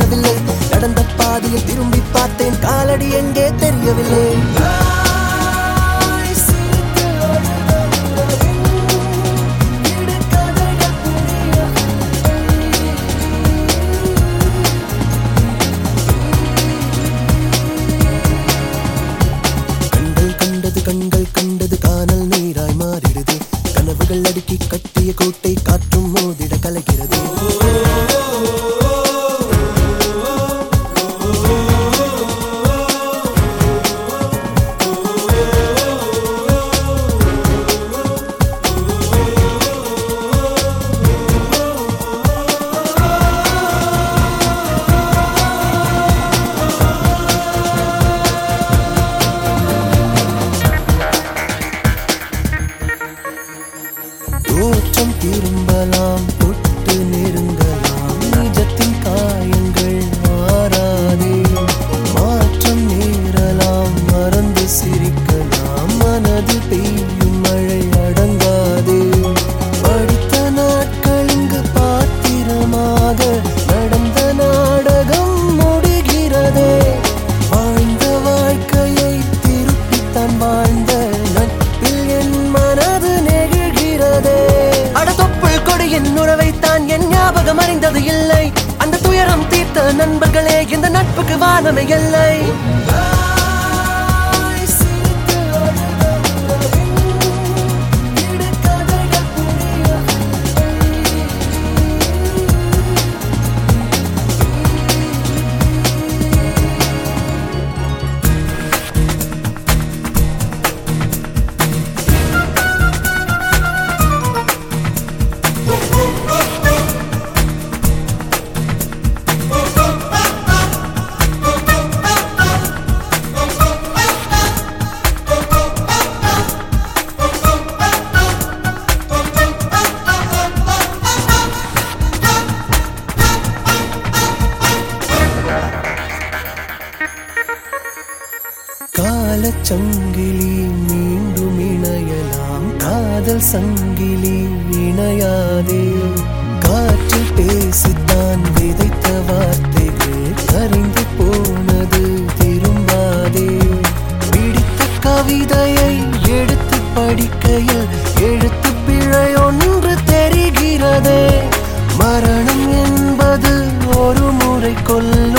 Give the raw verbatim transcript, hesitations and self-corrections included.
தோணவில்லை. நடந்த பாதையில் திரும்பி பார்த்தேன், காலடி எங்கே தெரியவில்லை. கண்கள் கண்டது காணல் நீராய் மாறிடுது. கனவுகள் அடுக்கி கட்டிய கோட்டை காற்றும் மோதிட கலக்கிறது. தோற்றம் திரும்பலாம், தொட்டு நெருங்கலாம், நிஜத்தின் காயங்கள் மாறாதே. மாற்றம் நேரலாம், மறந்து சிரிக்கலாம், மனது பெய்யும் மழை அடங்காதே. படித்த நாட்கள் இங்கு பாத்திரமாக நடந்த நாடகம் முடிகிறதே. வாழ்ந்த வாழ்க்கையை திருப்பித்தான் வாழ்ந்த நட்பில் என் மனது நெகிழ்கிறதே. அடதொப்புள் கொடியின் உறவைத்தான் என் ஞாபகம் அறிந்தது இல்லை. அந்த துயரம் தீர்த்த நண்பர்களே, இந்த நட்புக்கு வானமே இல்லை. காலச்சங்கிலி மீண்டும் இணையலாம், காதல் சங்கிலி இணையாதே. காற்றில் பேசித்தான் விதைத்த வார்த்தைகள் கரைந்து போனது திரும்பாதே. பிடித்த கவிதையை எடுத்து படிக்கையில் எழுத்து பிழை ஒன்று தெரிகிறதே. மரணம் என்பது ஒரு முறை கொல்ல